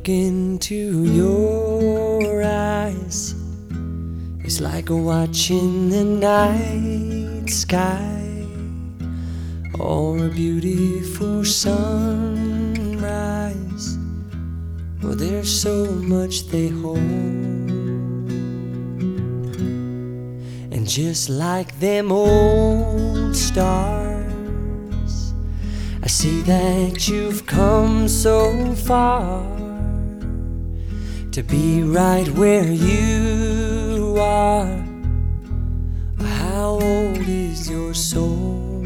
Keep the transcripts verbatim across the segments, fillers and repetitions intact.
look into your eyes, it's like watching the night sky or a beautiful sunrise. Well, there's so much they hold, and just like them old stars, I see that you've come so far to be right where you are. How old is your soul?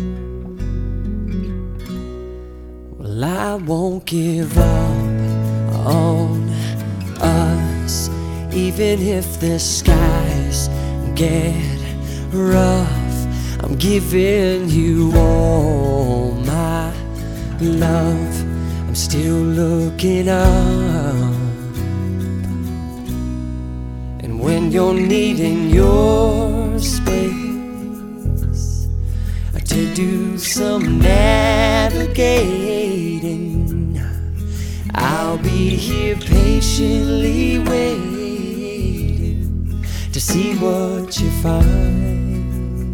Well, I won't give up on us, even if the skies get rough. I'm giving you all my love. I'm still looking up. And when you're needing your space to do some navigating, I'll be here patiently waiting to see what you find.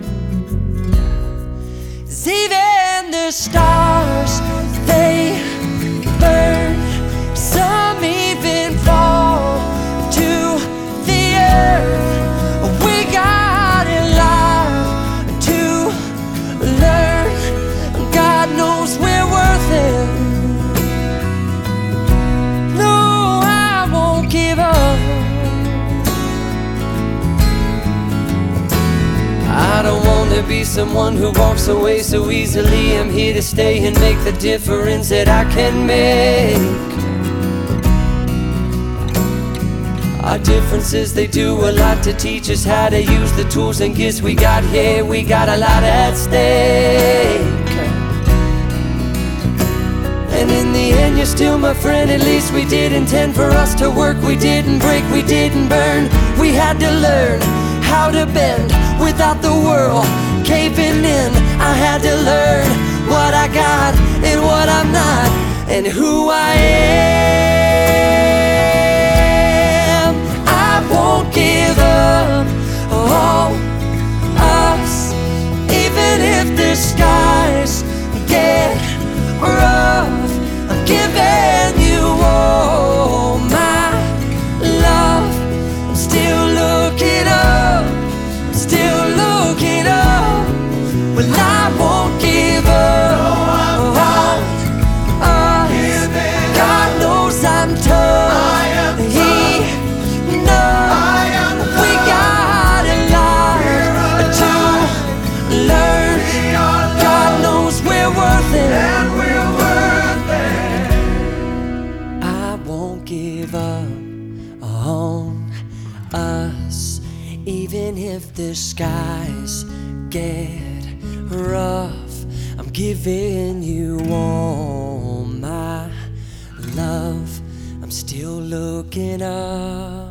'Cause even the stars, they burn. Some even fall to the earth. We got a lot to learn. God knows we're worth it. No, I won't give up. I don't want to be someone who walks away so easily. I'm here to stay and make the difference that I can make. Our differences, they do a lot to teach us how to use the tools and gifts we got here. We got a lot at stake. And in the end, you're still my friend. At least we did intend for us to work. We didn't break, we didn't burn. We had to learn how to bend without the world caving in. I had to learn what I got and what I'm not, and who I am. I won't give up on us, even if the skies get rough. I'm giving you all my love. I'm still looking up, I'm still looking up. Well, I won't give up on us. God knows I'm tough. He knows we got a lot to learn. God knows we're worth it. I won't give up on us, even if the skies get rough. I'm giving you all my love. I'm still looking up.